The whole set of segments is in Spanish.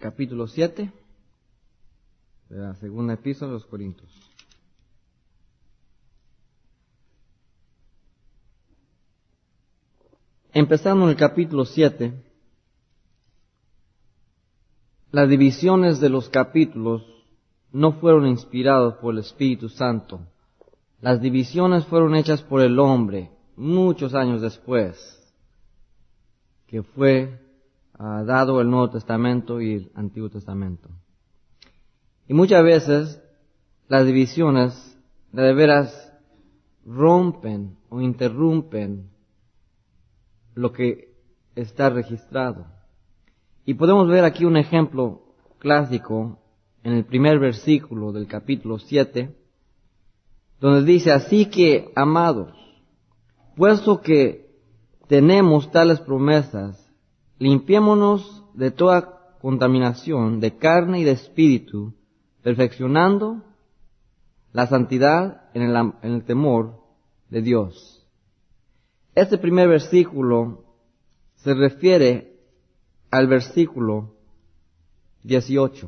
capítulo 7 de la segunda epístola de los Corintios. Empezando en el capítulo 7, las divisiones de los capítulos no fueron inspirados por el Espíritu Santo. Las divisiones fueron hechas por el hombre muchos años después que fue dado el Nuevo Testamento y el Antiguo Testamento. Y muchas veces las divisiones de veras rompen o interrumpen lo que está registrado. Y podemos ver aquí un ejemplo clásico en el primer versículo del capítulo 7, donde dice: así que, amados, puesto que tenemos tales promesas, limpiémonos de toda contaminación de carne y de espíritu, perfeccionando la santidad en el temor de Dios. Este primer versículo se refiere al versículo 18,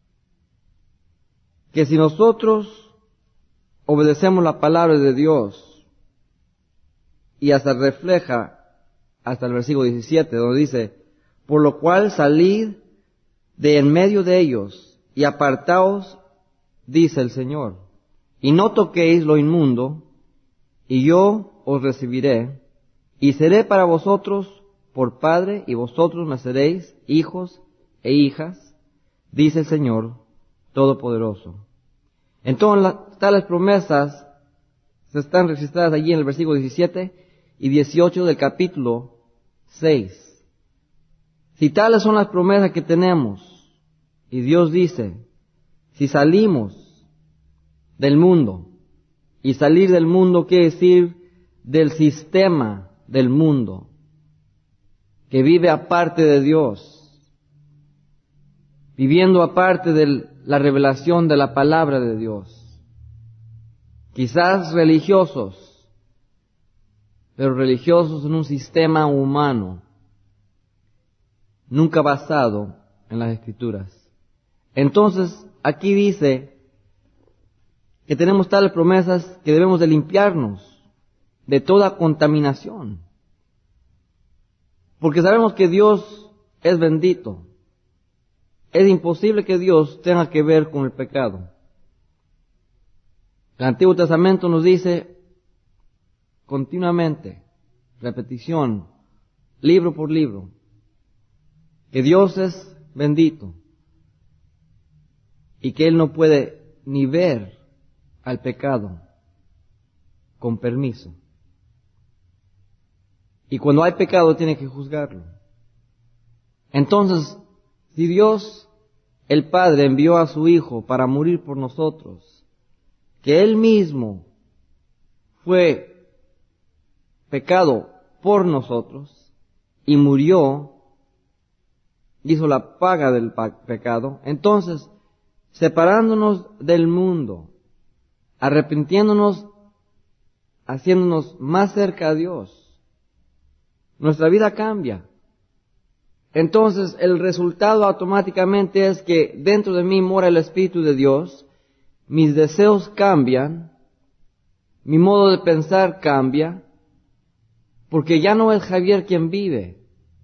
que si nosotros obedecemos la palabra de Dios, y hasta refleja hasta el versículo 17, donde dice: por lo cual salid de en medio de ellos y apartaos, dice el Señor, y no toquéis lo inmundo, y yo os recibiré, y seré para vosotros por Padre, y vosotros me seréis hijos e hijas, dice el Señor Todopoderoso. Entonces, tales promesas se están registradas allí en el versículo 17 y 18 del capítulo 6. Si tales son las promesas que tenemos, y Dios dice: si salimos del mundo, y salir del mundo quiere decir del sistema del mundo, que vive aparte de Dios, viviendo aparte de la revelación de la palabra de Dios. Quizás religiosos, pero religiosos en un sistema humano, nunca basado en las Escrituras. Entonces, aquí dice que tenemos tales promesas que debemos de limpiarnos de toda contaminación. Porque sabemos que Dios es bendito. Es imposible que Dios tenga que ver con el pecado. El Antiguo Testamento nos dice continuamente, repetición, libro por libro, que Dios es bendito y que Él no puede ni ver al pecado con permiso. Y cuando hay pecado tiene que juzgarlo. Entonces, si Dios, el Padre, envió a su Hijo para morir por nosotros, que Él mismo fue pecado por nosotros y murió, hizo la paga del pecado, entonces, separándonos del mundo, arrepintiéndonos, haciéndonos más cerca a Dios, nuestra vida cambia. Entonces el resultado automáticamente es que dentro de mí mora el Espíritu de Dios, mis deseos cambian, mi modo de pensar cambia, porque ya no es Javier quien vive,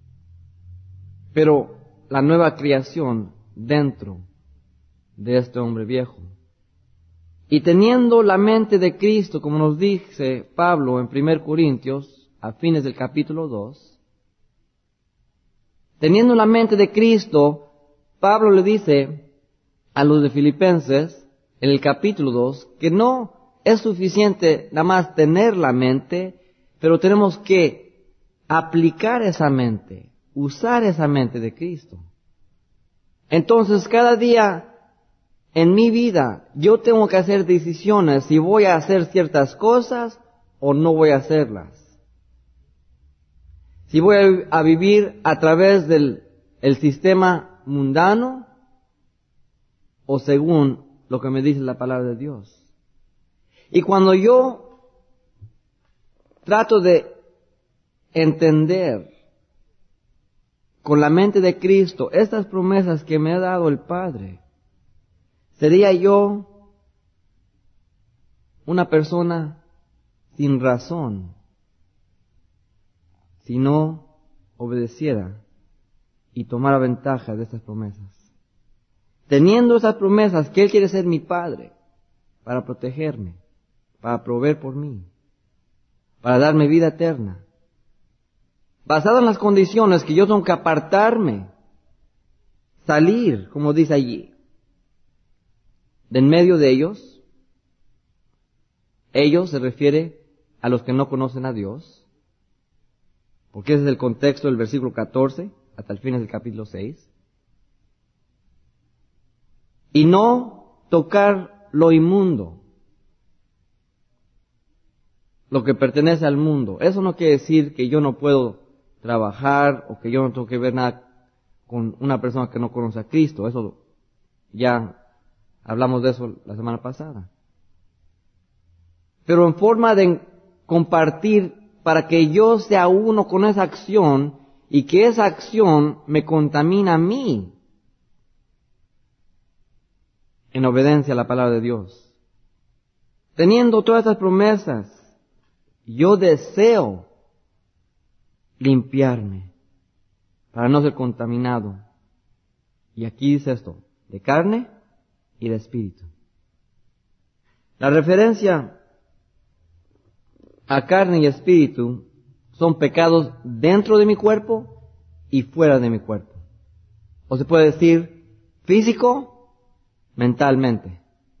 pero la nueva creación dentro de este hombre viejo. Y teniendo la mente de Cristo, como nos dice Pablo en 1 Corintios, a fines del capítulo 2, teniendo la mente de Cristo, Pablo le dice a los de Filipenses, en el capítulo 2, que no es suficiente nada más tener la mente, pero tenemos que aplicar esa mente, usar esa mente de Cristo. Entonces, cada día en mi vida, yo tengo que hacer decisiones si voy a hacer ciertas cosas o no voy a hacerlas. Si voy a vivir a través del sistema mundano o según lo que me dice la palabra de Dios. Y cuando yo trato de entender con la mente de Cristo estas promesas que me ha dado el Padre, ¿sería yo una persona sin razón si no obedeciera y tomara ventaja de estas promesas? Teniendo esas promesas que Él quiere ser mi Padre para protegerme, para proveer por mí, para darme vida eterna, basado en las condiciones que yo tengo que apartarme, salir, como dice allí, de en medio de ellos. Ellos se refiere a los que no conocen a Dios, porque ese es el contexto del versículo 14 hasta el fin del capítulo 6. Y no tocar lo inmundo, lo que pertenece al mundo. Eso no quiere decir que yo no puedo trabajar o que yo no tengo que ver nada con una persona que no conoce a Cristo. Eso ya hablamos de eso la semana pasada. Pero en forma de compartir para que yo sea uno con esa acción y que esa acción me contamina a mí en obediencia a la palabra de Dios. Teniendo todas estas promesas, yo deseo limpiarme para no ser contaminado. Y aquí dice esto, de carne y de espíritu. La referencia a carne y espíritu son pecados dentro de mi cuerpo y fuera de mi cuerpo. O se puede decir físico, mentalmente.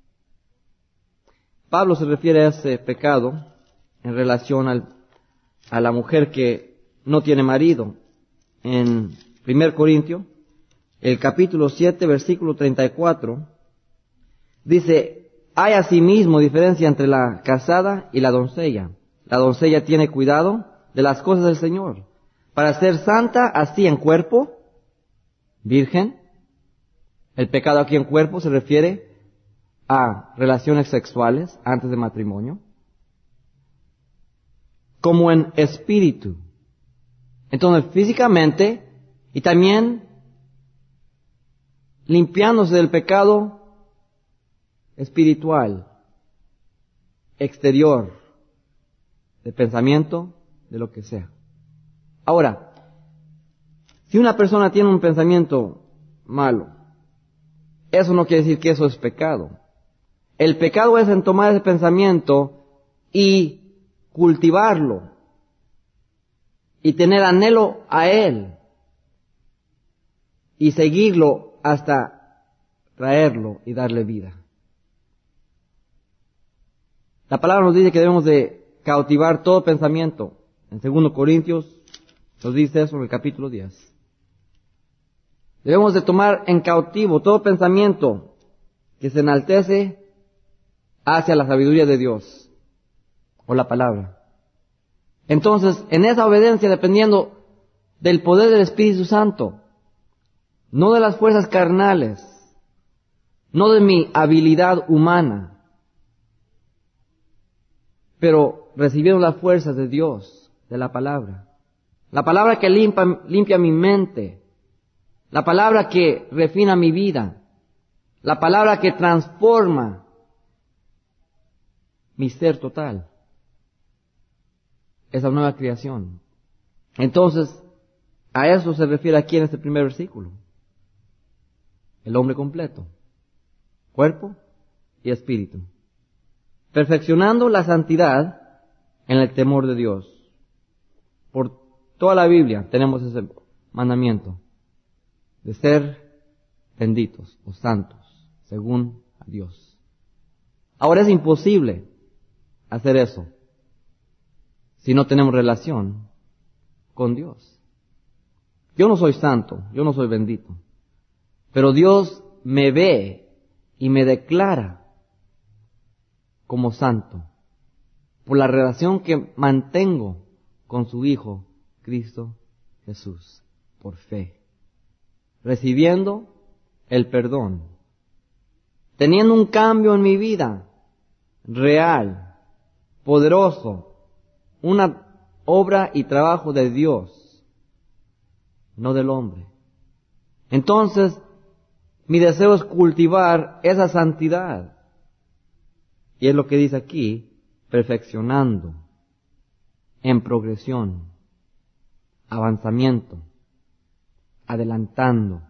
Pablo se refiere a ese pecado en relación a la mujer que no tiene marido. En 1 Corintios, el capítulo 7, versículo 34, dice, hay asimismo diferencia entre la casada y la doncella. La doncella tiene cuidado de las cosas del Señor, para ser santa así en cuerpo, virgen. El pecado aquí en cuerpo se refiere a relaciones sexuales antes de matrimonio, como en espíritu. Entonces, físicamente y también limpiándose del pecado espiritual, exterior, de pensamiento, de lo que sea. Ahora, si una persona tiene un pensamiento malo, eso no quiere decir que eso es pecado. El pecado es en tomar ese pensamiento y cultivarlo y tener anhelo a él y seguirlo hasta traerlo y darle vida. La palabra nos dice que debemos de cautivar todo pensamiento. En 2 Corintios nos dice eso en el capítulo 10. Debemos de tomar en cautivo todo pensamiento que se enaltece hacia la sabiduría de Dios o la palabra. Entonces, en esa obediencia, dependiendo del poder del Espíritu Santo, no de las fuerzas carnales, no de mi habilidad humana, pero recibiendo las fuerzas de Dios, de la palabra. La palabra que limpia mi mente, la palabra que refina mi vida, la palabra que transforma mi ser total, esa nueva creación. Entonces, a eso se refiere aquí en este primer versículo. El hombre completo, cuerpo y espíritu, perfeccionando la santidad en el temor de Dios. Por toda la Biblia tenemos ese mandamiento de ser benditos o santos, según a Dios. Ahora es imposible hacer eso si no tenemos relación con Dios. Yo no soy santo, yo no soy bendito, pero Dios me ve y me declara como santo por la relación que mantengo con su Hijo, Cristo Jesús, por fe, recibiendo el perdón, teniendo un cambio en mi vida real, poderoso, una obra y trabajo de Dios, no del hombre. Entonces, mi deseo es cultivar esa santidad. Y es lo que dice aquí, perfeccionando, en progresión, avanzamiento, adelantando.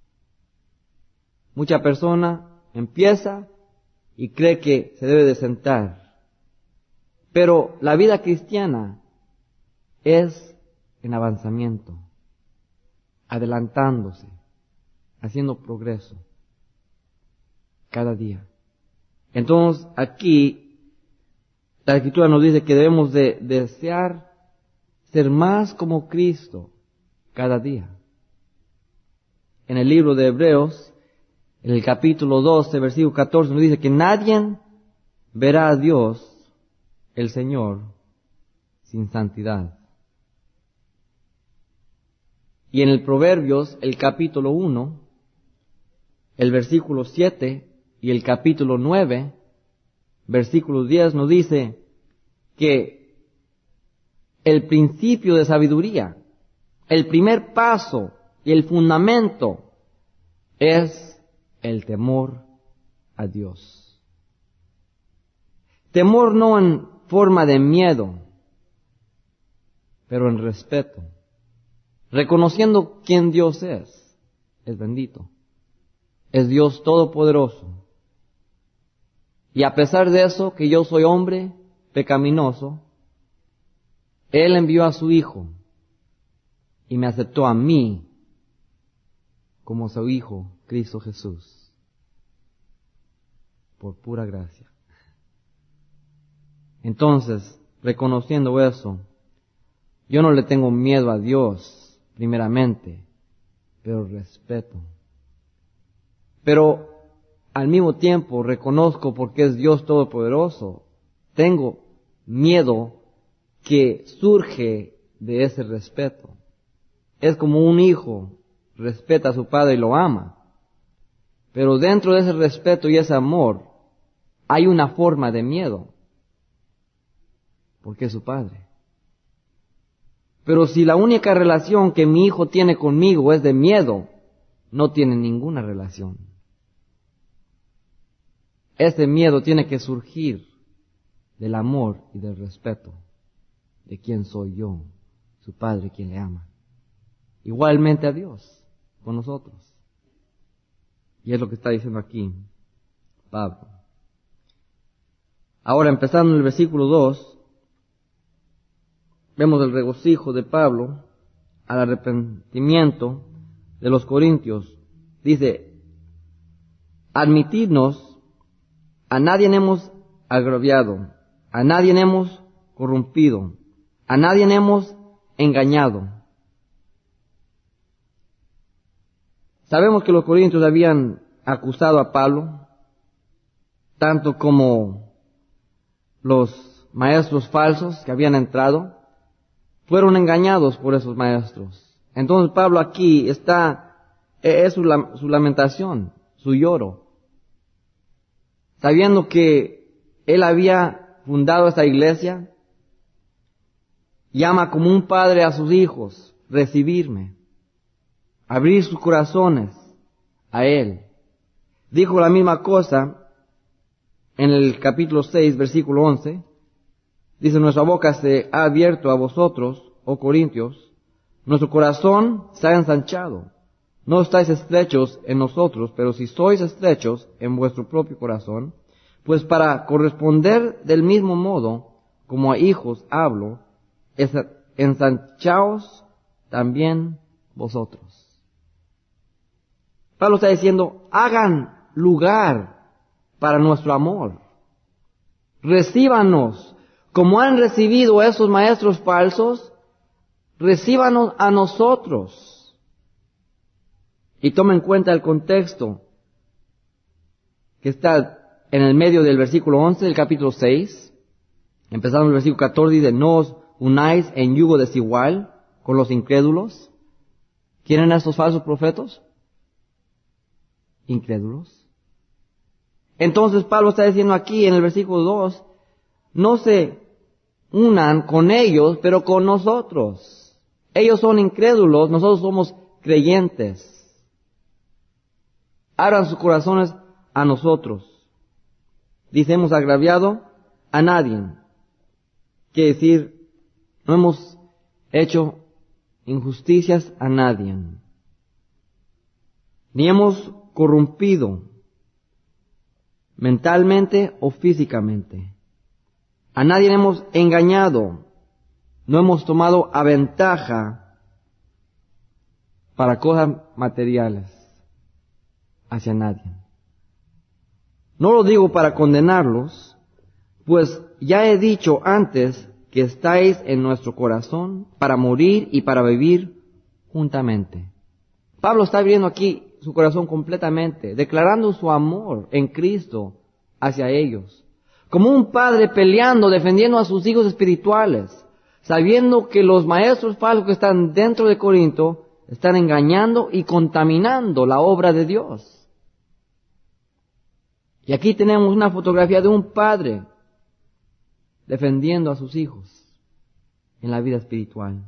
Mucha persona empieza y cree que se debe de sentar. Pero la vida cristiana es en avanzamiento, adelantándose, haciendo progreso cada día. Entonces aquí la Escritura nos dice que debemos de desear ser más como Cristo cada día. En el libro de Hebreos, en el capítulo 12, versículo 14, nos dice que nadie verá a Dios, el Señor, sin santidad. Y en el Proverbios, el capítulo 1, el versículo 7 y el capítulo 9, versículo 10 nos dice que el principio de sabiduría, el primer paso y el fundamento es el temor a Dios. Temor no en forma de miedo, pero en respeto. Reconociendo quién Dios es bendito. Es Dios todopoderoso. Y a pesar de eso, que yo soy hombre pecaminoso, Él envió a su Hijo y me aceptó a mí como su Hijo, Cristo Jesús, por pura gracia. Entonces, reconociendo eso, yo no le tengo miedo a Dios, primeramente, pero respeto. Pero al mismo tiempo reconozco porque es Dios Todopoderoso, tengo miedo que surge de ese respeto. Es como un hijo respeta a su padre y lo ama. Pero dentro de ese respeto y ese amor hay una forma de miedo, porque es su padre. Pero si la única relación que mi hijo tiene conmigo es de miedo, no tiene ninguna relación. Ese miedo tiene que surgir del amor y del respeto de quién soy yo, su padre, quien le ama. Igualmente a Dios, con nosotros. Y es lo que está diciendo aquí Pablo. Ahora, empezando en el versículo 2, vemos el regocijo de Pablo al arrepentimiento de los corintios. Dice, admitidnos, a nadie hemos agraviado, a nadie hemos corrompido, a nadie hemos engañado. Sabemos que los corintios habían acusado a Pablo, tanto como los maestros falsos que habían entrado, fueron engañados por esos maestros. Entonces Pablo aquí es su lamentación, su lloro, sabiendo que él había fundado esta iglesia, llama como un padre a sus hijos, recibirme, abrir sus corazones a él. Dijo la misma cosa en el capítulo 6, versículo 11. Dice, nuestra boca se ha abierto a vosotros, oh Corintios, nuestro corazón se ha ensanchado. No estáis estrechos en nosotros, pero si sois estrechos en vuestro propio corazón, pues para corresponder del mismo modo, como a hijos hablo, ensanchaos también vosotros. Pablo está diciendo, hagan lugar para nuestro amor. Recíbanos. Como han recibido a esos maestros falsos, recíbanos a nosotros. Y toma en cuenta el contexto que está en el medio del versículo 11 del capítulo 6. Empezando el versículo 14, dice, no os unáis en yugo desigual con los incrédulos. ¿Quién eran estos falsos profetas? Incrédulos. Entonces Pablo está diciendo aquí en el versículo 2, no se unan con ellos, pero con nosotros. Ellos son incrédulos, nosotros somos creyentes. Abran sus corazones a nosotros. Dice, hemos agraviado a nadie. Quiere decir, no hemos hecho injusticias a nadie. Ni hemos corrompido mentalmente o físicamente. A nadie hemos engañado. No hemos tomado a ventaja para cosas materiales hacia nadie. No lo digo para condenarlos, pues ya he dicho antes que estáis en nuestro corazón para morir y para vivir juntamente. Pablo está abriendo aquí su corazón completamente, declarando su amor en Cristo hacia ellos. Como un padre peleando, defendiendo a sus hijos espirituales, sabiendo que los maestros falsos que están dentro de Corinto están engañando y contaminando la obra de Dios. Y aquí tenemos una fotografía de un padre defendiendo a sus hijos en la vida espiritual.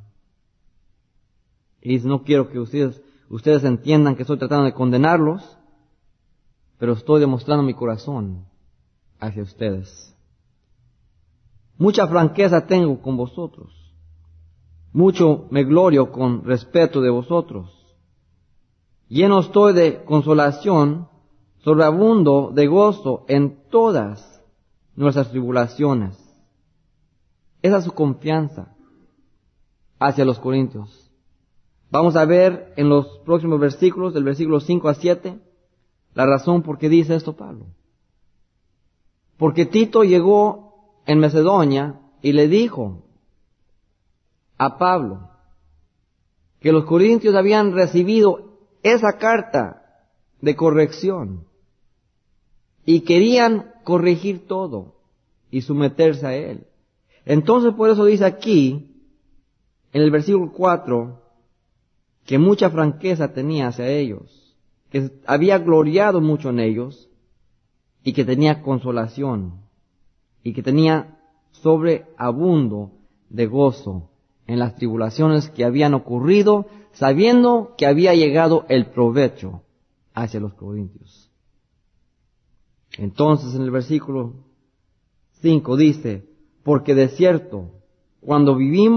Y dice, no quiero que ustedes entiendan que estoy tratando de condenarlos, pero estoy demostrando mi corazón hacia ustedes. Mucha franqueza tengo con vosotros. Mucho me glorio con respeto de vosotros. Lleno estoy de consolación, sobreabundo de gozo en todas nuestras tribulaciones. Esa es su confianza hacia los corintios. Vamos a ver en los próximos versículos, del versículo 5 a 7, la razón por qué dice esto Pablo. Porque Tito llegó en Macedonia y le dijo a Pablo que los corintios habían recibido esa carta de corrección y querían corregir todo y someterse a él. Entonces por eso dice aquí, en el versículo 4, que mucha franqueza tenía hacia ellos, que había gloriado mucho en ellos y que tenía consolación y que tenía sobreabundo de gozo en las tribulaciones que habían ocurrido, sabiendo que había llegado el provecho hacia los corintios. Entonces en el versículo 5 dice, porque de cierto, cuando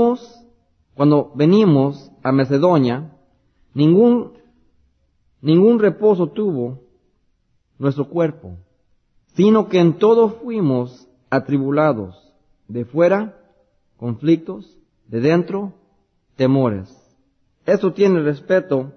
venimos a Macedonia, ningún reposo tuvo nuestro cuerpo, sino que en todo fuimos atribulados, de fuera, conflictos, de dentro, temores. Eso tiene respeto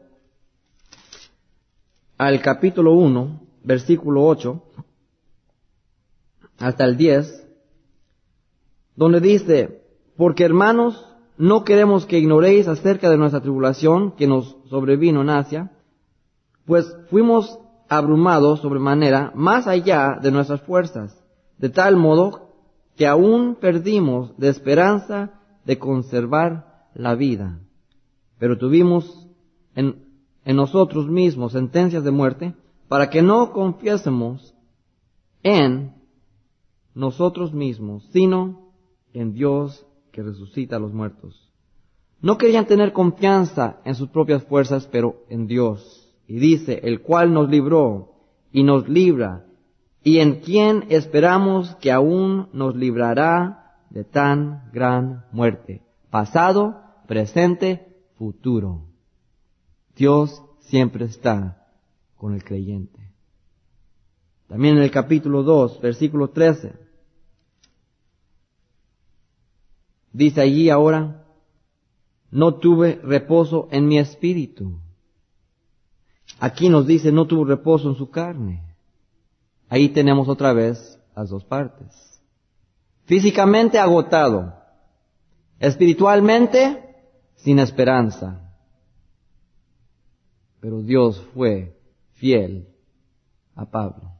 al capítulo 1, versículo 8, hasta el 10, donde dice, porque hermanos, no queremos que ignoréis acerca de nuestra tribulación que nos sobrevino en Asia, pues fuimos abrumados sobremanera más allá de nuestras fuerzas, de tal modo que aún perdimos de esperanza de conservar la vida. Pero tuvimos en nosotros mismos sentencias de muerte, para que no confiésemos en nosotros mismos, sino en Dios que resucita a los muertos. No querían tener confianza en sus propias fuerzas, pero en Dios. Y dice, el cual nos libró y nos libra, y en quien esperamos que aún nos librará de tan gran muerte, pasado, presente, futuro. Dios siempre está con el creyente. También en el capítulo 2, versículo 13, dice allí ahora, no tuve reposo en mi espíritu. Aquí nos dice, no tuvo reposo en su carne. Ahí tenemos otra vez las dos partes. Físicamente agotado, espiritualmente sin esperanza. Pero Dios fue fiel a Pablo.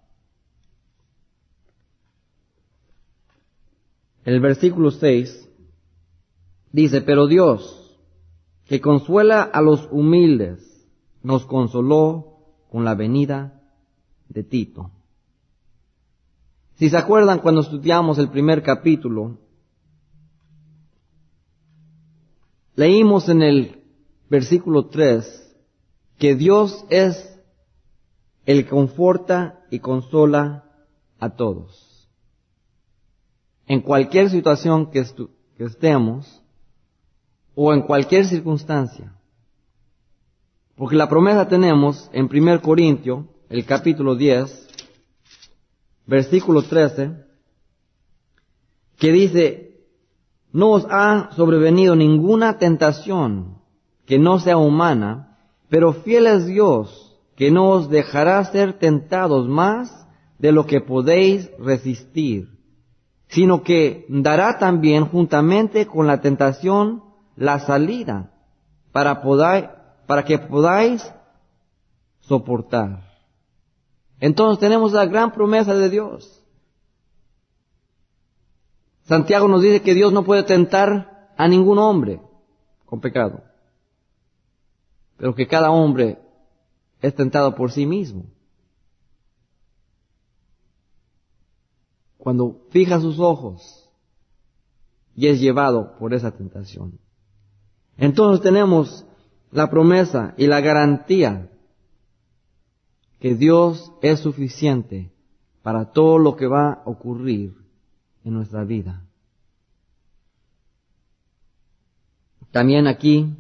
El versículo 6 dice, pero Dios, que consuela a los humildes, nos consoló con la venida de Tito. Si se acuerdan cuando estudiamos el primer capítulo, leímos en el versículo 3 que Dios es el que conforta y consola a todos. En cualquier situación que estemos o en cualquier circunstancia. Porque la promesa tenemos en 1 Corintios, el capítulo 10, versículo 13, que dice: no os ha sobrevenido ninguna tentación que no sea humana, pero fiel es Dios, que no os dejará ser tentados más de lo que podéis resistir, sino que dará también juntamente con la tentación la salida para que podáis soportar. Entonces tenemos la gran promesa de Dios. Santiago nos dice que Dios no puede tentar a ningún hombre con pecado, pero que cada hombre es tentado por sí mismo. Cuando fija sus ojos y es llevado por esa tentación. Entonces tenemos la promesa y la garantía que Dios es suficiente para todo lo que va a ocurrir en nuestra vida. También aquí,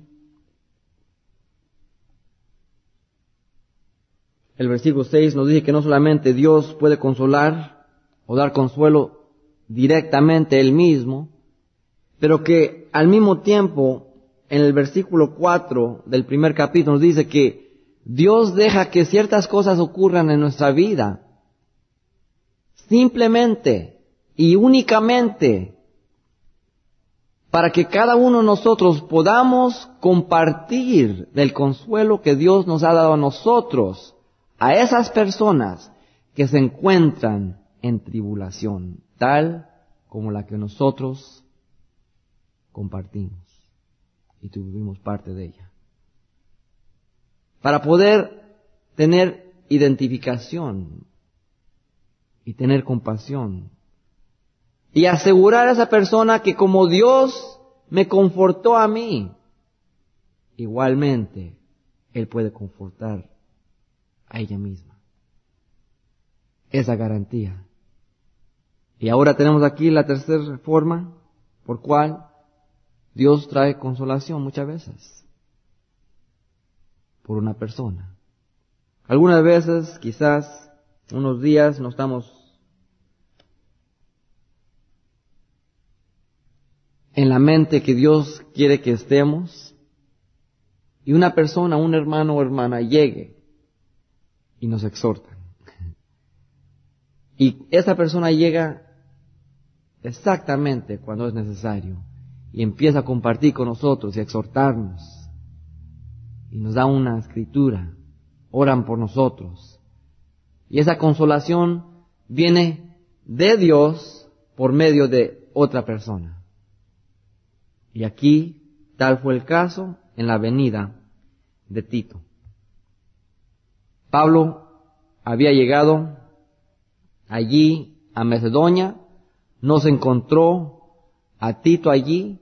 el versículo 6 nos dice que no solamente Dios puede consolar o dar consuelo directamente Él mismo, pero que al mismo tiempo, en el versículo 4 del primer capítulo nos dice que Dios deja que ciertas cosas ocurran en nuestra vida, simplemente y únicamente para que cada uno de nosotros podamos compartir del consuelo que Dios nos ha dado a nosotros, a esas personas que se encuentran en tribulación, tal como la que nosotros compartimos y tuvimos parte de ella. Para poder tener identificación y tener compasión y asegurar a esa persona que como Dios me confortó a mí, igualmente Él puede confortar a ella misma. Esa garantía. Y ahora tenemos aquí la tercera forma por cual Dios trae consolación muchas veces por una persona. Algunas veces, quizás, unos días no estamos en la mente que Dios quiere que estemos, y una persona, un hermano o hermana llegue y nos exhorta. Y esa persona llega exactamente cuando es necesario y empieza a compartir con nosotros y a exhortarnos y nos da una escritura, oran por nosotros, y esa consolación viene de Dios por medio de otra persona. Y aquí tal fue el caso en la venida de Tito. Pablo había llegado allí a Macedonia, no se encontró a Tito allí,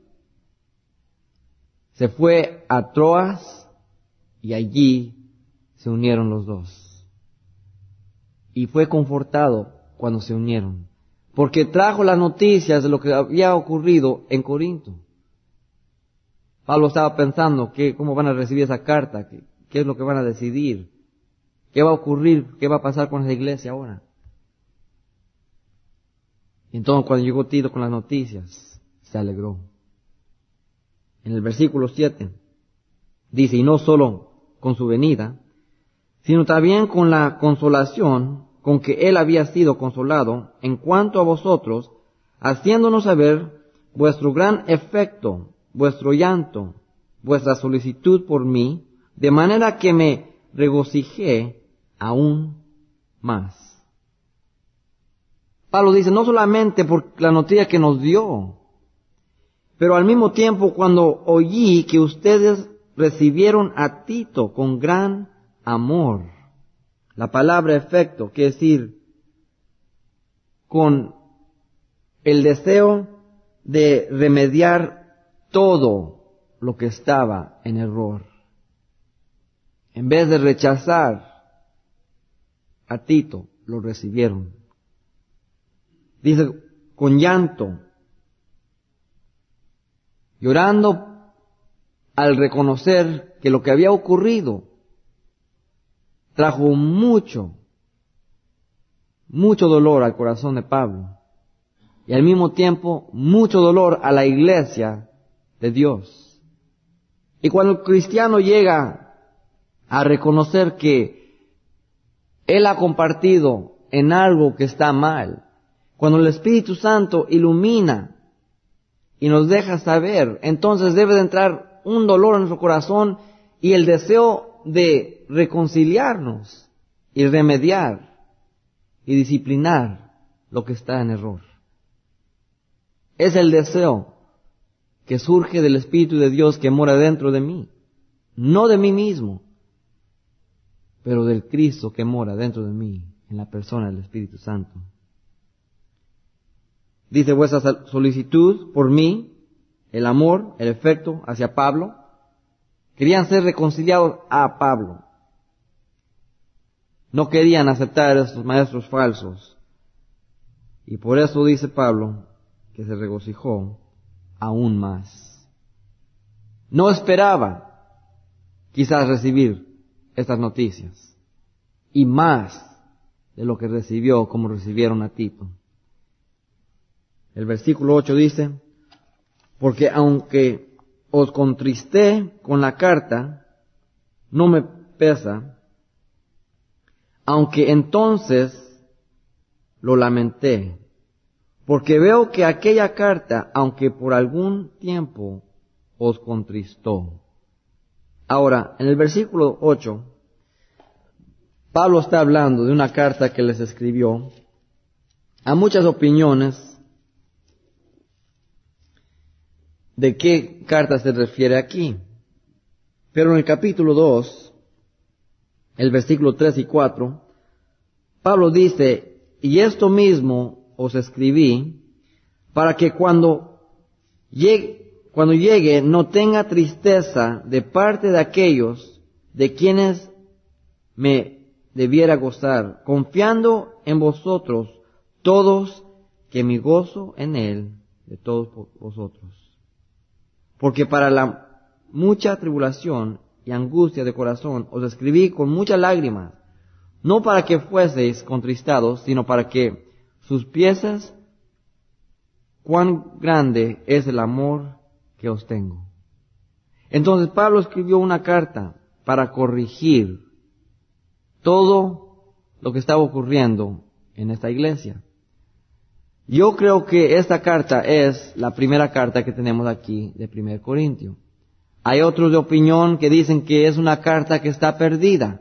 se fue a Troas y allí se unieron los dos. Y fue confortado cuando se unieron, porque trajo las noticias de lo que había ocurrido en Corinto. Pablo estaba pensando cómo van a recibir esa carta, qué es lo que van a decidir, qué va a ocurrir, qué va a pasar con esa iglesia ahora. Entonces cuando llegó Tito con las noticias, se alegró. En el versículo 7 dice, y no solo con su venida, sino también con la consolación con que él había sido consolado en cuanto a vosotros, haciéndonos saber vuestro gran efecto, vuestro llanto, vuestra solicitud por mí, de manera que me regocijé aún más. Pablo dice, no solamente por la noticia que nos dio, pero al mismo tiempo cuando oí que ustedes recibieron a Tito con gran amor. La palabra efecto quiere decir con el deseo de remediar todo lo que estaba en error. En vez de rechazar a Tito, lo recibieron. Dice, con llanto, llorando al reconocer que lo que había ocurrido trajo mucho dolor al corazón de Pablo y al mismo tiempo mucho dolor a la iglesia de Dios. Y cuando el cristiano llega a reconocer que él ha compartido en algo que está mal, cuando el Espíritu Santo ilumina y nos deja saber, entonces debe de entrar un dolor en nuestro corazón y el deseo de reconciliarnos y remediar y disciplinar lo que está en error. Es el deseo que surge del Espíritu de Dios que mora dentro de mí, no de mí mismo, pero del Cristo que mora dentro de mí, en la persona del Espíritu Santo. Dice, vuestra solicitud por mí, el amor, el afecto hacia Pablo, querían ser reconciliados a Pablo. No querían aceptar a estos maestros falsos. Y por eso dice Pablo que se regocijó aún más. No esperaba quizás recibir estas noticias y más de lo que recibió como recibieron a Tito. El versículo 8 dice, porque aunque os contristé con la carta, no me pesa, aunque entonces lo lamenté, porque veo que aquella carta, aunque por algún tiempo os contristó. Ahora, en el versículo 8, Pablo está hablando de una carta que les escribió a muchas opiniones de qué carta se refiere aquí. Pero en el capítulo 2, el versículo 3 y 4, Pablo dice, y esto mismo os escribí, para que cuando llegue no tenga tristeza de parte de aquellos de quienes me debiera gozar, confiando en vosotros todos, que mi gozo en él de todos vosotros. Porque para la mucha tribulación y angustia de corazón os escribí con muchas lágrimas, no para que fueseis contristados, sino para que supieseis cuán grande es el amor que os tengo. Entonces Pablo escribió una carta para corregir todo lo que estaba ocurriendo en esta iglesia. Yo creo que esta carta es la primera carta que tenemos aquí de 1 Corintios. Hay otros de opinión que dicen que es una carta que está perdida.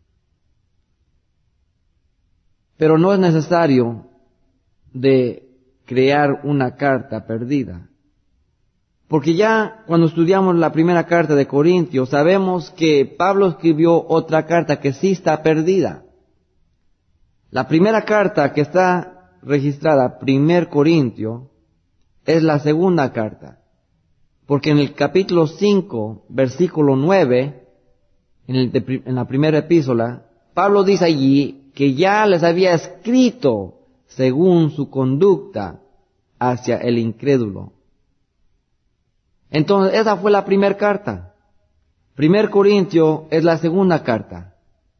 Pero no es necesario de crear una carta perdida. Porque ya cuando estudiamos la primera carta de Corintios, sabemos que Pablo escribió otra carta que sí está perdida. La primera carta que está registrada, 1 Corintios, es la segunda carta. Porque en el capítulo 5, versículo 9, en la primera epístola, Pablo dice allí que ya les había escrito según su conducta hacia el incrédulo. Entonces, esa fue la primera carta. 1 Corintios es la segunda carta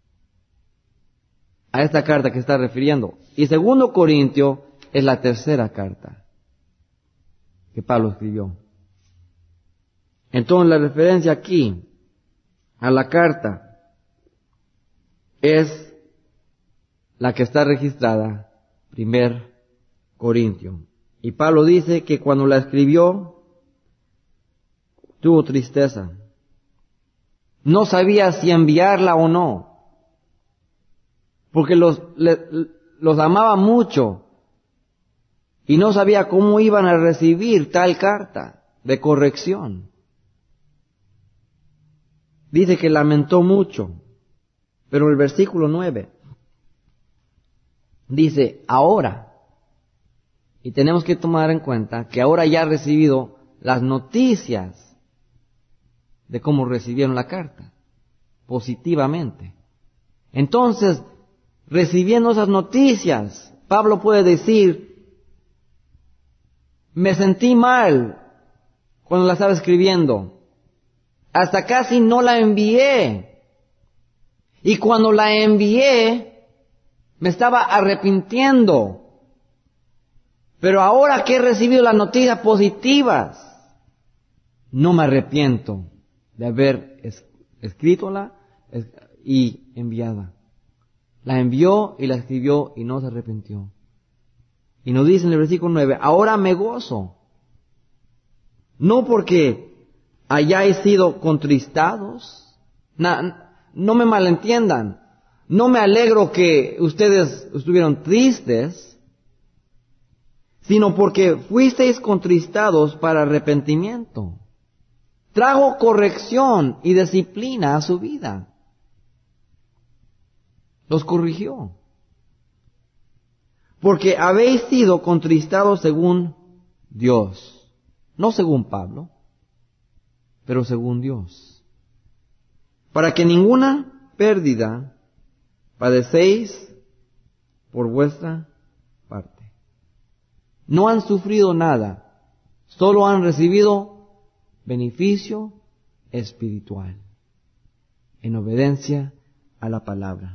a esta carta que está refiriendo. Y 2 Corintios es la tercera carta que Pablo escribió. Entonces la referencia aquí a la carta es la que está registrada 1 Corintios. Y Pablo dice que cuando la escribió tuvo tristeza. No sabía si enviarla o no. Porque los amaba mucho y no sabía cómo iban a recibir tal carta de corrección. Dice que lamentó mucho, pero el versículo 9 dice, ahora, y tenemos que tomar en cuenta que ahora ya ha recibido las noticias de cómo recibieron la carta, positivamente. Entonces, recibiendo esas noticias, Pablo puede decir, me sentí mal cuando la estaba escribiendo, hasta casi no la envié, y cuando la envié, me estaba arrepintiendo. Pero ahora que he recibido las noticias positivas, no me arrepiento de haber escritola y enviada. La envió y la escribió y no se arrepintió. Y nos dice en el versículo 9, ahora me gozo, no porque hayáis sido contristados, no me malentiendan, no me alegro que ustedes estuvieron tristes, sino porque fuisteis contristados para arrepentimiento. Trajo corrección y disciplina a su vida. Los corrigió. Porque habéis sido contristados según Dios. No según Pablo, pero según Dios. Para que ninguna pérdida padecéis por vuestra parte. No han sufrido nada, solo han recibido beneficio espiritual en obediencia a la palabra.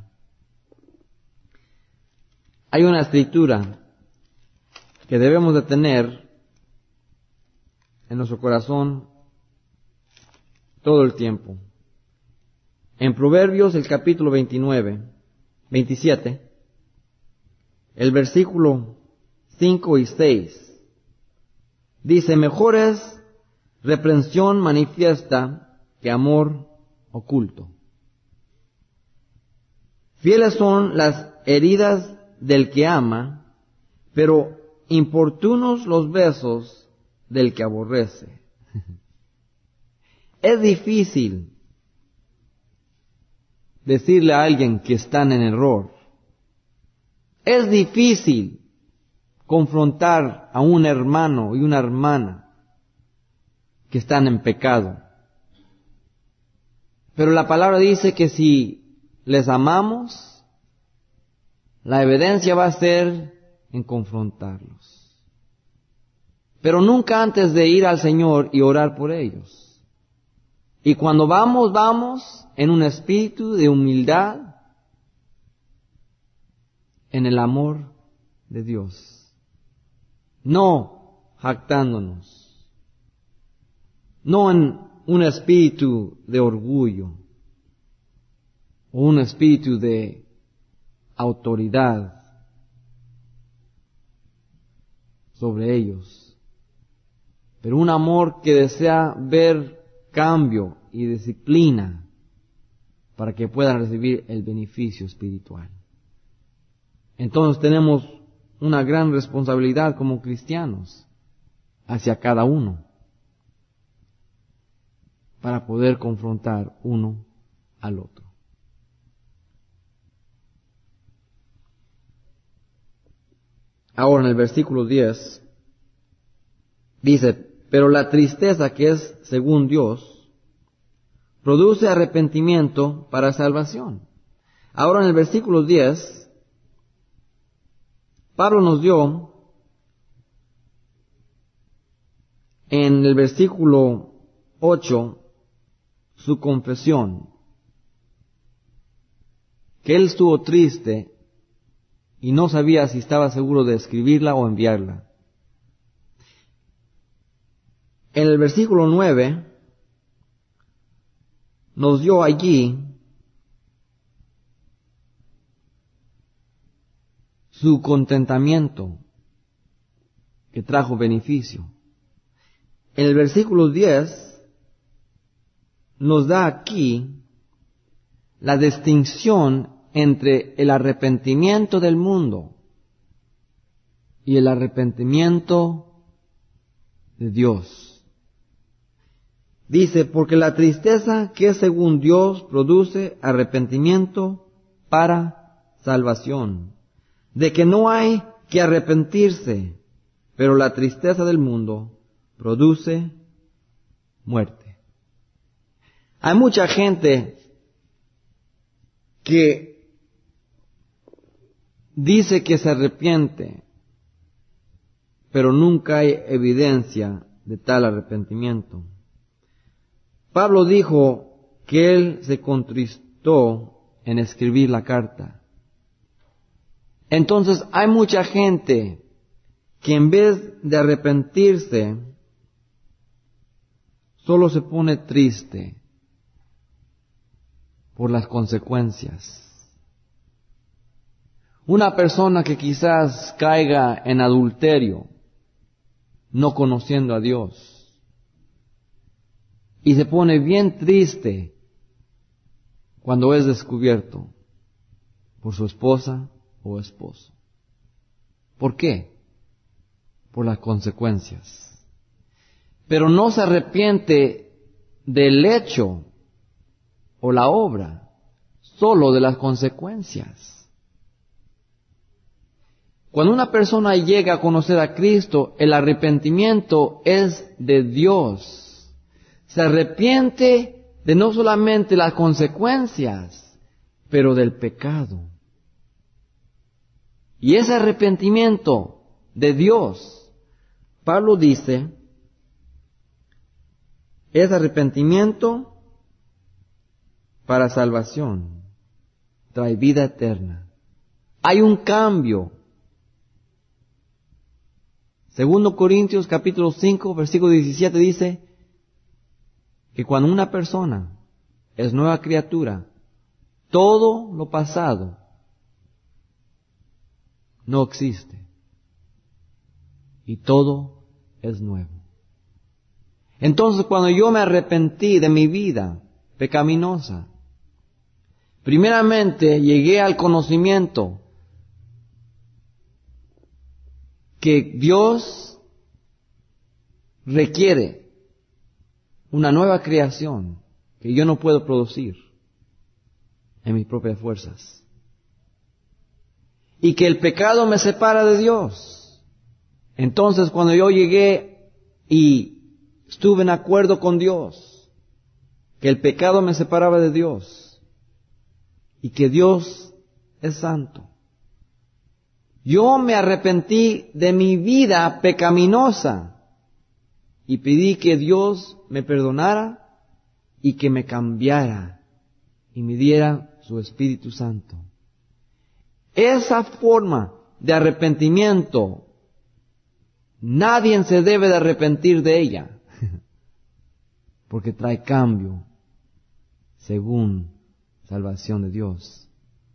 Hay una escritura que debemos de tener en nuestro corazón todo el tiempo. En Proverbios, el capítulo 27, el versículo 5 y 6, dice, mejor es reprensión manifiesta que amor oculto. Fieles son las heridas del que ama, pero importunos los besos del que aborrece. Es difícil decirle a alguien que están en error. Es difícil confrontar a un hermano y una hermana que están en pecado. Pero la palabra dice que si les amamos, la evidencia va a ser en confrontarlos. Pero nunca antes de ir al Señor y orar por ellos. Y cuando vamos en un espíritu de humildad, en el amor de Dios. No jactándonos, no en un espíritu de orgullo o un espíritu de autoridad sobre ellos, pero un amor que desea ver cambio y disciplina para que puedan recibir el beneficio espiritual. Entonces tenemos una gran responsabilidad como cristianos hacia cada uno para poder confrontar uno al otro. Ahora en el versículo 10 dice, pero la tristeza que es según Dios produce arrepentimiento para salvación. Ahora en el versículo 10 Pablo nos dio en el versículo 8 su confesión, que él estuvo triste y no sabía si estaba seguro de escribirla o enviarla. En el versículo 9 nos dio allí su contentamiento que trajo beneficio. En el versículo 10 nos da aquí la distinción entre el arrepentimiento del mundo y el arrepentimiento de Dios. Dice, porque la tristeza que según Dios produce arrepentimiento para salvación, de que no hay que arrepentirse, pero la tristeza del mundo produce muerte. Hay mucha gente que dice que se arrepiente, pero nunca hay evidencia de tal arrepentimiento. Pablo dijo que él se contristó en escribir la carta. Entonces hay mucha gente que en vez de arrepentirse, solo se pone triste por las consecuencias. Una persona que quizás caiga en adulterio, no conociendo a Dios, y se pone bien triste cuando es descubierto por su esposa o esposo. ¿Por qué? Por las consecuencias. Pero no se arrepiente del hecho o la obra, solo de las consecuencias. Cuando una persona llega a conocer a Cristo, el arrepentimiento es de Dios. Se arrepiente de no solamente las consecuencias, pero del pecado. Y ese arrepentimiento de Dios, Pablo dice, es arrepentimiento para salvación, trae vida eterna. Hay un cambio. 2 Corintios capítulo 5, versículo 17 dice que cuando una persona es nueva criatura, todo lo pasado no existe y todo es nuevo. Entonces, cuando yo me arrepentí de mi vida pecaminosa, primeramente llegué al conocimiento que Dios requiere una nueva creación que yo no puedo producir en mis propias fuerzas. Y que el pecado me separa de Dios. Entonces, cuando yo llegué y estuve en acuerdo con Dios, que el pecado me separaba de Dios y que Dios es santo, yo me arrepentí de mi vida pecaminosa y pedí que Dios me perdonara y que me cambiara y me diera su Espíritu Santo. Esa forma de arrepentimiento, nadie se debe de arrepentir de ella, porque trae cambio según salvación de Dios.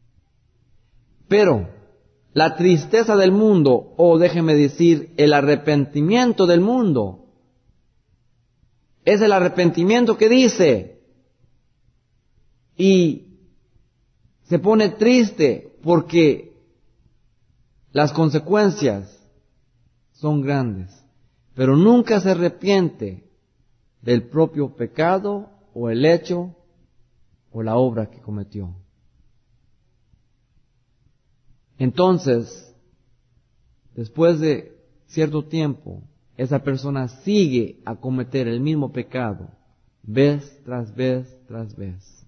Pero la tristeza del mundo, o déjeme decir, el arrepentimiento del mundo, es el arrepentimiento que dice y se pone triste porque las consecuencias son grandes, pero nunca se arrepiente del propio pecado o el hecho o la obra que cometió. Entonces, después de cierto tiempo, esa persona sigue a cometer el mismo pecado, vez tras vez tras vez.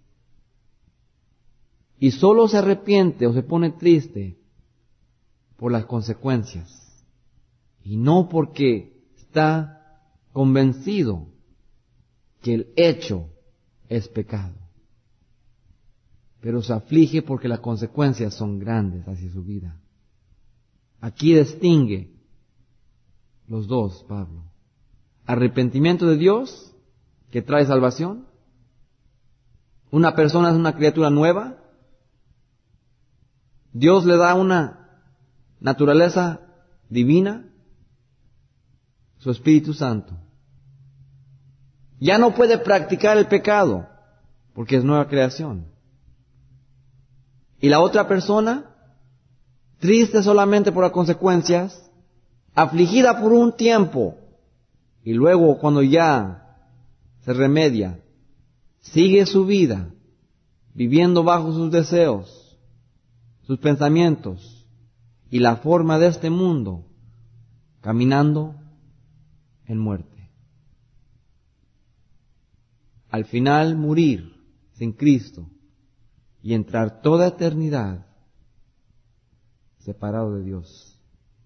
Y solo se arrepiente o se pone triste por las consecuencias, y no porque está convencido que el hecho es pecado. Pero se aflige porque las consecuencias son grandes hacia su vida. Aquí distingue los dos, Pablo. Arrepentimiento de Dios, que trae salvación. Una persona es una criatura nueva. Dios le da una naturaleza divina, su Espíritu Santo. Ya no puede practicar el pecado, porque es nueva creación. Y la otra persona, triste solamente por las consecuencias, afligida por un tiempo, y luego cuando ya se remedia, sigue su vida, viviendo bajo sus deseos, sus pensamientos, y la forma de este mundo, caminando en muerte. al final morir sin Cristo y entrar toda eternidad separado de Dios.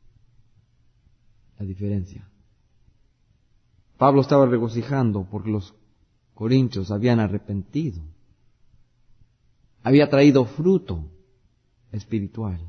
La diferencia. Pablo estaba regocijando porque los corintios habían arrepentido. Había traído fruto espiritual.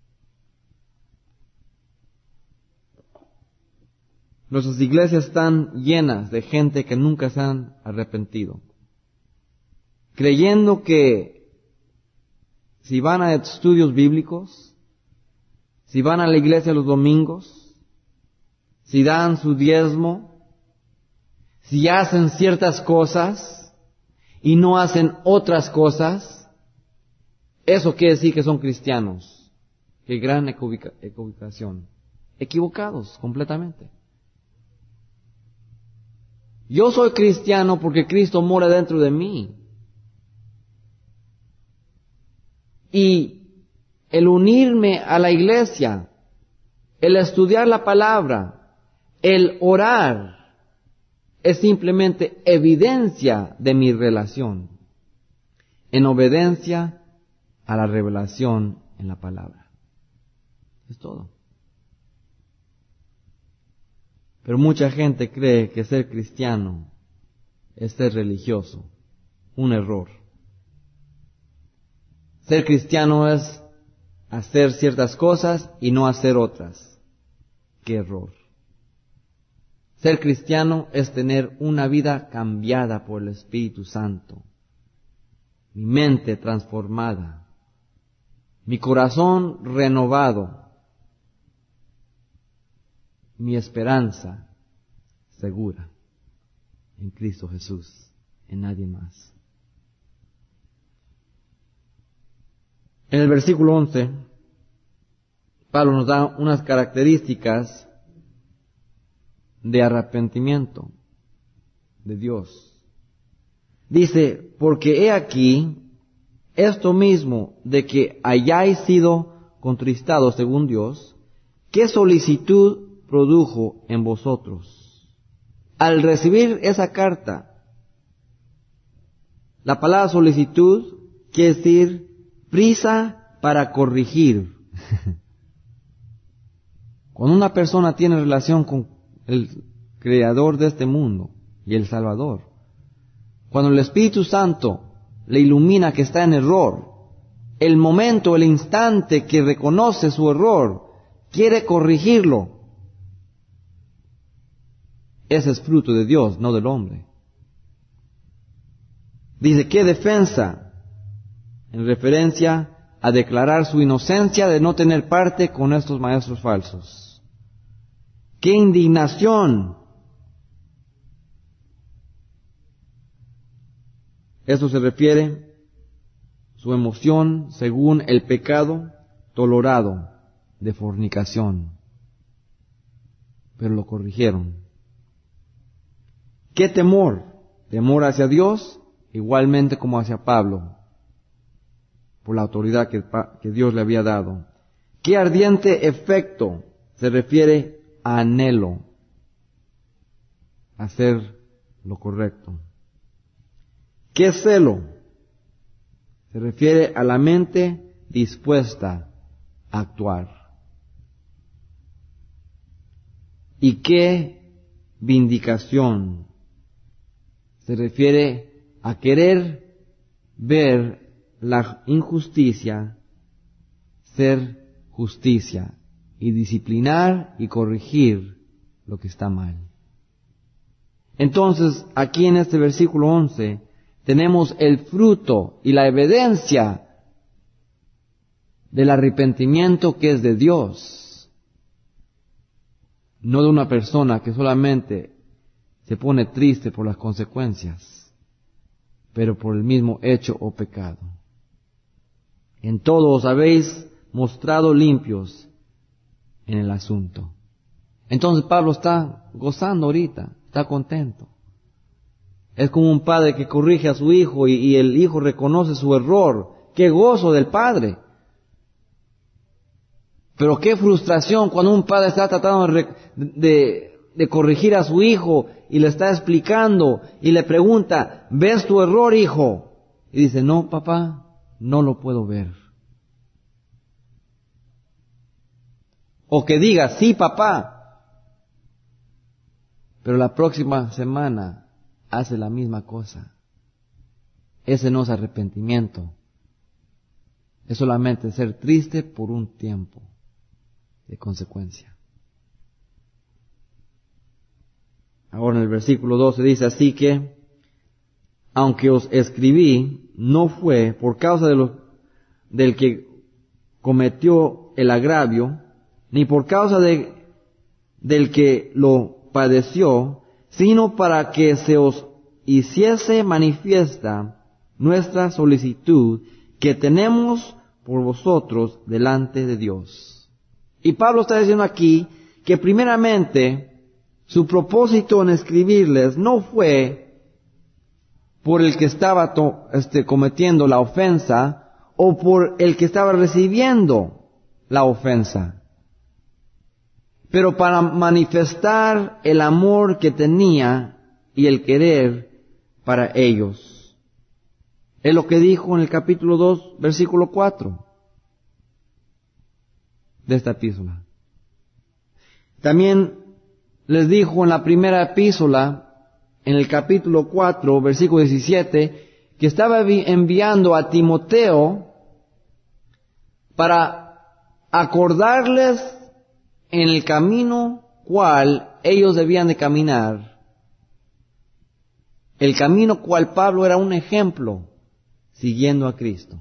Nuestras iglesias están llenas de gente que nunca se han arrepentido, creyendo que si van a estudios bíblicos, si van a la iglesia los domingos, si dan su diezmo, si hacen ciertas cosas y no hacen otras cosas, eso quiere decir que son cristianos. Qué gran equivocación. Equivocados completamente. Yo soy cristiano porque Cristo mora dentro de mí. Y el unirme a la iglesia, el estudiar la palabra, el orar, es simplemente evidencia de mi relación, en obediencia a la revelación en la palabra. Es todo. Pero mucha gente cree que ser cristiano es ser religioso. Un error. Ser cristiano es hacer ciertas cosas y no hacer otras. ¡Qué error! Ser cristiano es tener una vida cambiada por el Espíritu Santo. Mi mente transformada. Mi corazón renovado. Mi esperanza segura en Cristo Jesús, en nadie más. En el versículo 11, Pablo nos da unas características de arrepentimiento de Dios. Dice, porque he aquí esto mismo de que hayáis sido contristados según Dios, ¿qué solicitud produjo en vosotros? Al recibir esa carta, la palabra solicitud quiere decir prisa para corregir. Cuando una persona tiene relación con el Creador de este mundo y el Salvador, cuando el Espíritu Santo le ilumina que está en error, el momento, el instante que reconoce su error, quiere corregirlo. Ese es fruto de Dios, no del hombre. Dice, ¿qué defensa? En referencia a declarar su inocencia de no tener parte con estos maestros falsos. ¡Qué indignación! Esto se refiere su emoción según el pecado tolerado de fornicación. Pero lo corrigieron. ¿Qué temor? Temor hacia Dios, igualmente como hacia Pablo, por la autoridad que Dios le había dado. ¿Qué ardiente efecto? Se refiere a anhelo, a hacer lo correcto. ¿Qué celo? Se refiere a la mente dispuesta a actuar. ¿Y qué vindicación? Se refiere a querer ver la injusticia ser justicia y disciplinar y corregir lo que está mal. Entonces, aquí en este versículo 11, tenemos el fruto y la evidencia del arrepentimiento que es de Dios, no de una persona que solamente se pone triste por las consecuencias, pero por el mismo hecho o pecado. En todo os habéis mostrado limpios en el asunto. Entonces Pablo está gozando ahorita, está contento. Es como un padre que corrige a su hijo y el hijo reconoce su error. ¡Qué gozo del padre! Pero qué frustración cuando un padre está tratando de de corregir a su hijo y le está explicando y le pregunta, ¿ves tu error, hijo? Y dice, no, papá, no lo puedo ver. O que diga, sí, papá, pero la próxima semana hace la misma cosa. Ese no es arrepentimiento. Es solamente ser triste por un tiempo de consecuencia. Ahora en el versículo 12 dice, así que, aunque os escribí, no fue por causa del que cometió el agravio, ni por causa del que lo padeció, sino para que se os hiciese manifiesta nuestra solicitud que tenemos por vosotros delante de Dios. Y Pablo está diciendo aquí que primeramente su propósito en escribirles no fue por el que estaba cometiendo la ofensa o por el que estaba recibiendo la ofensa, pero para manifestar el amor que tenía y el querer para ellos. Es lo que dijo en el capítulo 2, versículo 4 de esta epístola. También les dijo en la primera epístola, en el capítulo 4, versículo 17, que estaba enviando a Timoteo para acordarles en el camino cual ellos debían de caminar, el camino cual Pablo era un ejemplo, siguiendo a Cristo.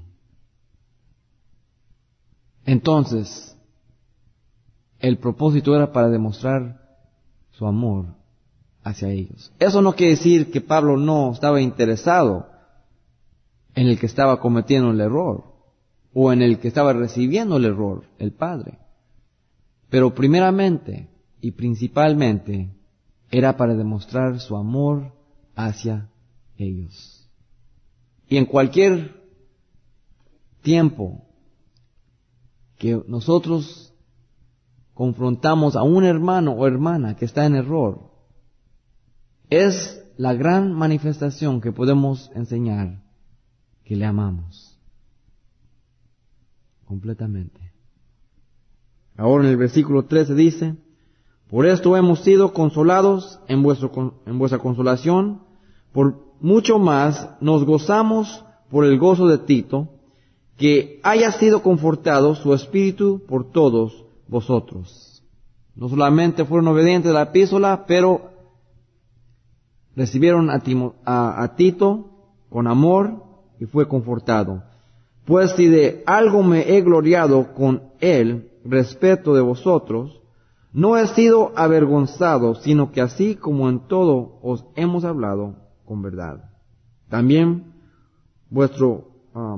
Entonces, el propósito era para demostrar su amor hacia ellos. Eso no quiere decir que Pablo no estaba interesado en el que estaba cometiendo el error, o en el que estaba recibiendo el error, el Padre. Pero primeramente y principalmente era para demostrar su amor hacia ellos. Y en cualquier tiempo que nosotros confrontamos a un hermano o hermana que está en error, es la gran manifestación que podemos enseñar que le amamos completamente. Ahora en el versículo 13 dice, por esto hemos sido consolados en vuestra consolación, por mucho más nos gozamos por el gozo de Tito, que haya sido confortado su espíritu por todos vosotros. No solamente fueron obedientes a la epístola, pero recibieron a Tito con amor y fue confortado. Pues si de algo me he gloriado con él respecto de vosotros, no he sido avergonzado, sino que así como en todo os hemos hablado con verdad. También vuestro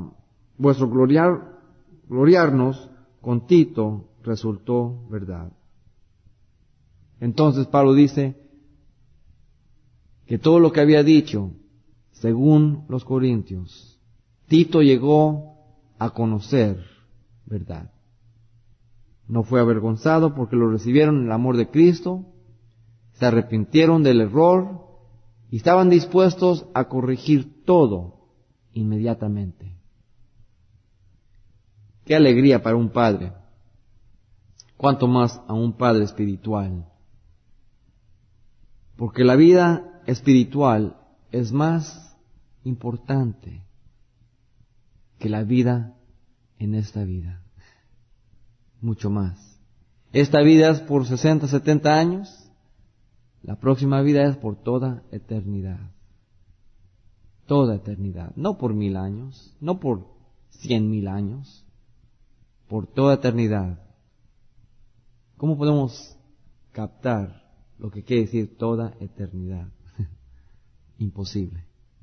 gloriarnos con Tito resultó verdad. Entonces Pablo dice que todo lo que había dicho, según los Corintios, Tito llegó a conocer verdad. No fue avergonzado porque lo recibieron en el amor de Cristo, se arrepintieron del error y estaban dispuestos a corregir todo inmediatamente. Qué alegría para un padre, cuanto más a un padre espiritual, porque la vida espiritual es más importante que la vida en esta vida. Mucho más. Esta vida es por 60, 70 años. La próxima vida es por toda eternidad. Toda eternidad. No por 1000 años, no por 100,000 años. Por toda eternidad. ¿Cómo podemos captar lo que quiere decir toda eternidad? Imposible.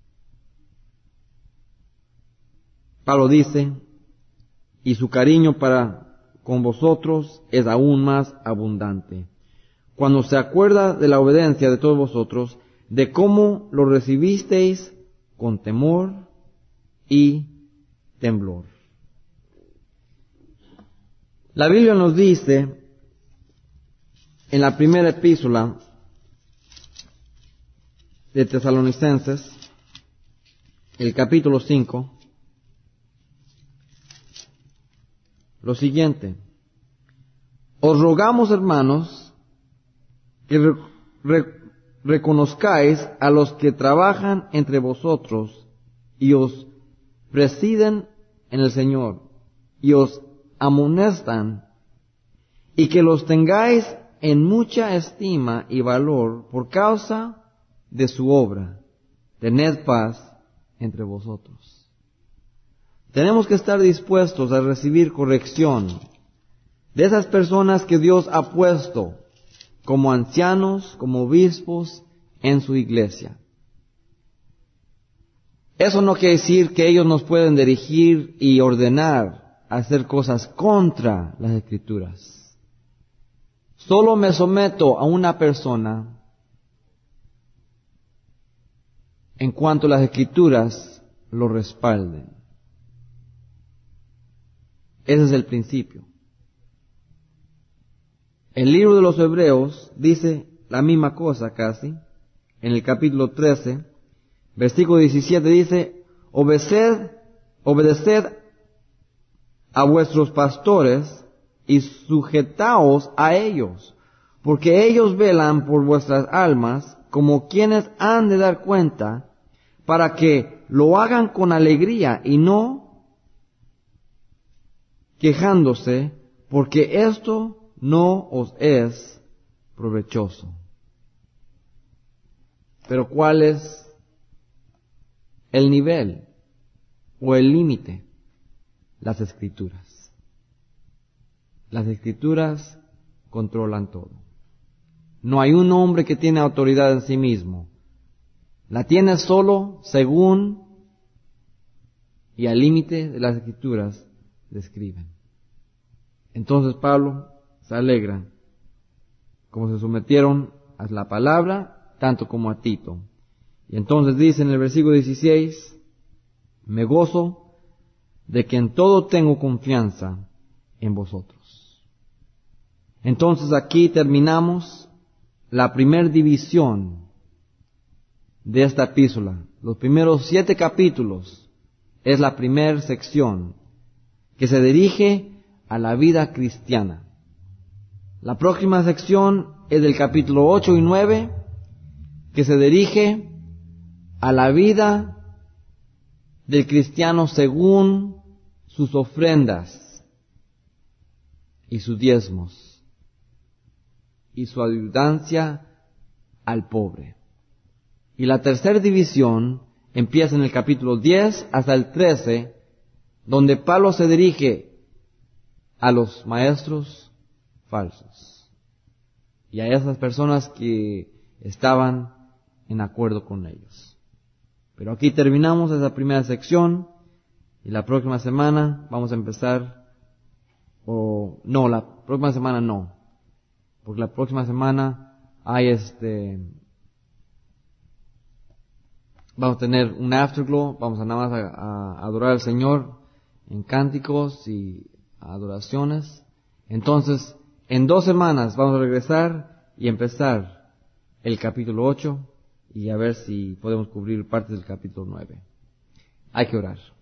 Pablo dice, y su cariño para con vosotros es aún más abundante, cuando se acuerda de la obediencia de todos vosotros, de cómo lo recibisteis con temor y temblor. La Biblia nos dice, en la primera epístola, de Tesalonicenses, el capítulo 5, lo siguiente: os rogamos, hermanos, que reconozcáis a los que trabajan entre vosotros y os presiden en el Señor y os amonestan, y que los tengáis en mucha estima y valor por causa de su obra. Tened paz entre vosotros. Tenemos que estar dispuestos a recibir corrección de esas personas que Dios ha puesto como ancianos, como obispos en su iglesia. Eso no quiere decir que ellos nos pueden dirigir y ordenar a hacer cosas contra las Escrituras. Solo me someto a una persona en cuanto las Escrituras lo respalden. Ese es el principio. El libro de los Hebreos dice la misma cosa casi. En el capítulo 13, versículo 17 dice: obedeced a vuestros pastores y sujetaos a ellos, porque ellos velan por vuestras almas como quienes han de dar cuenta, para que lo hagan con alegría y no quejándose, porque esto no os es provechoso. Pero ¿cuál es el nivel o el límite? Las Escrituras. Las Escrituras controlan todo. No hay un hombre que tiene autoridad en sí mismo. La tiene solo según y al límite de las Escrituras describen. Entonces Pablo se alegra, como se sometieron a la palabra, tanto como a Tito. Y entonces dice en el versículo 16: me gozo de que en todo tengo confianza en vosotros. Entonces aquí terminamos la primera división de esta epístola. Los primeros 7 capítulos es la primera sección que se dirige a la vida cristiana. La próxima sección es del capítulo 8 y 9, que se dirige a la vida del cristiano según sus ofrendas y sus diezmos y su ayudancia al pobre. Y la tercera división empieza en el capítulo 10 hasta el 13, donde Pablo se dirige a los maestros falsos y a esas personas que estaban en acuerdo con ellos. Pero aquí terminamos esa primera sección y la próxima semana vamos a empezar, la próxima semana no, porque la próxima semana hay vamos a tener un afterglow, vamos a nada más a adorar al Señor en cánticos y adoraciones. Entonces, en 2 semanas vamos a regresar y empezar el capítulo 8 y a ver si podemos cubrir parte del capítulo 9. Hay que orar.